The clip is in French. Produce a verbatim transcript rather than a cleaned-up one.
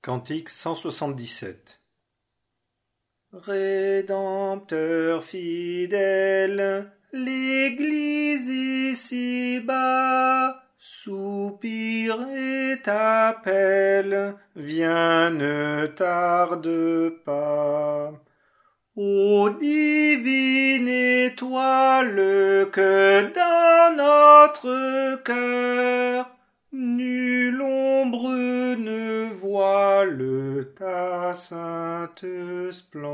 Cantique cent soixante-dix-sept. Rédempteur fidèle, l'Église ici-bas soupire et t'appelle, viens, ne tarde pas. Ô divine étoile que dans notre cœur nulle ombre ne voile ta sainte splendeur.